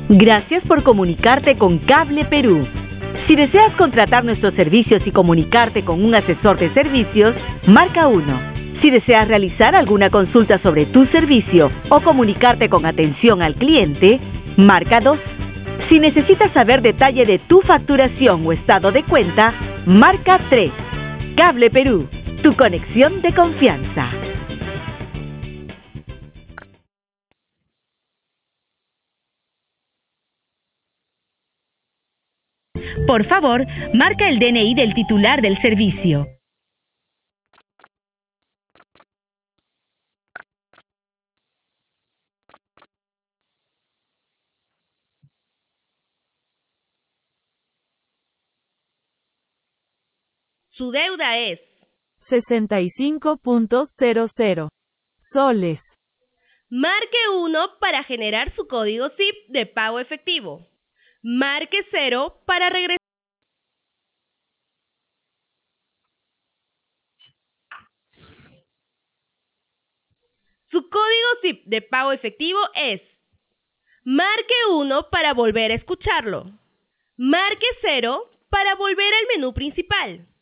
Gracias por comunicarte con Cable Perú. Si deseas contratar nuestros servicios y comunicarte con un asesor de servicios, marca 1. Si deseas realizar alguna consulta sobre tu servicio o comunicarte con atención al cliente, marca 2. Si necesitas saber detalle de tu facturación o estado de cuenta, marca 3. Cable Perú, tu conexión de confianza. Por favor, marca el DNI del titular del servicio. Su deuda es 65.00 soles. Marque 1 para generar su código SIP de pago efectivo. Marque 0 para regresar. Su código SIP de pago efectivo es. Marque 1 para volver a escucharlo. Marque 0 para volver al menú principal.